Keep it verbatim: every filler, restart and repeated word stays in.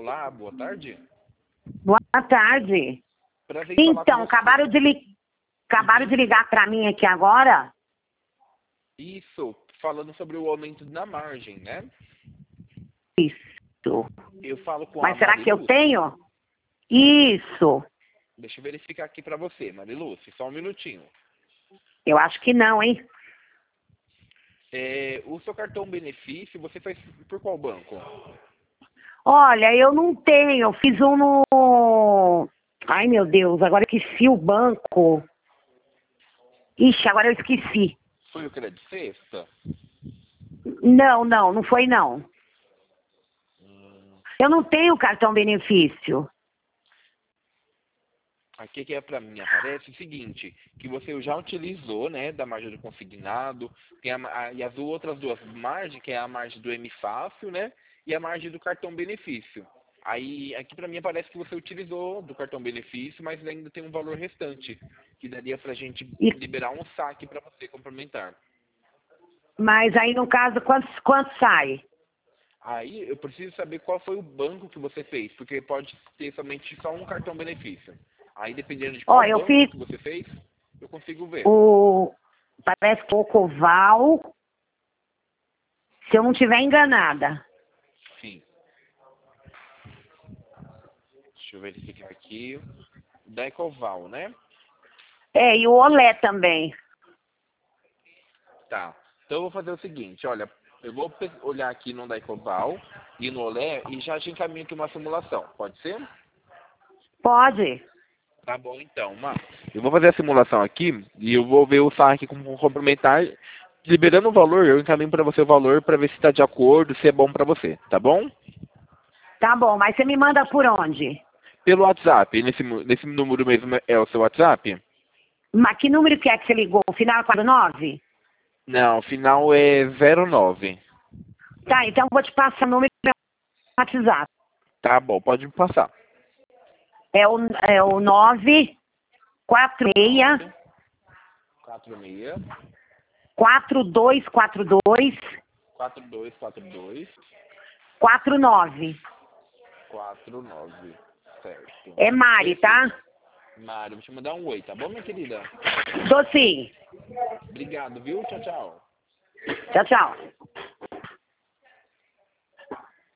Olá, boa tarde. Boa tarde. Prazer em falar Então, com você. acabaram de, li... acabaram Uhum. de ligar para mim aqui agora? Isso, falando sobre o aumento na margem, né? Isso. Eu falo com a Mas será que eu Mariluz. tenho? Isso. Deixa eu verificar aqui pra você, Mariluz, só um minutinho. Eu acho que não, hein? É, o seu cartão benefício, você faz por qual banco? Olha, eu não tenho. Eu fiz um no... Ai, meu Deus, agora eu esqueci o banco. Ixi, agora eu esqueci. Foi o Crédito Sexta? Não, não, não foi não. Hum, Eu não tenho cartão benefício. aqui que é pra mim aparece o seguinte, que você já utilizou, né, da margem do consignado, tem a, a, e as outras duas margens, que é a margem do M Fácil, né, e a margem do cartão benefício. Aí, aqui pra mim aparece que você utilizou do cartão benefício, mas ainda tem um valor restante, que daria pra gente E... liberar um saque pra você complementar. Mas aí, no caso, quanto, quanto sai? Aí, eu preciso saber qual foi o banco que você fez, porque pode ter somente só um cartão benefício. Aí, dependendo de Ó, qual eu banco fiz que você fez, eu consigo ver. o... Parece que o Coval, se eu não estiver enganada. Sim. Deixa eu verificar aqui. Da Ecoval, né? É, e o Olé também. Tá. Então eu vou fazer o seguinte, olha, eu vou pe- olhar aqui no da Ecoval e no Olé e já te encaminho aqui uma simulação. Pode ser? Pode. Tá bom então, Mar. Eu vou fazer a simulação aqui e eu vou ver o saque como complementar. Liberando o valor, eu encaminho para você o valor para ver se está de acordo, se é bom para você, tá bom? Tá bom, mas você me manda por onde? Pelo WhatsApp, nesse, mu- nesse número mesmo é o seu WhatsApp? Mas que número que é que você ligou? O final quatro nove? Não, o final é zero nove. Tá, então eu vou te passar o número do WhatsApp. Tá bom, pode me passar. É o, é o nove quatro seis quatro seis quatro dois quatro dois quatro dois quatro dois quatro nove. quatro nove. Certo. É Mari, Perfeito. tá? Mário, vou te mandar um oi, tá bom, minha querida? Tô sim. Obrigado, viu? Tchau, tchau. Tchau, tchau.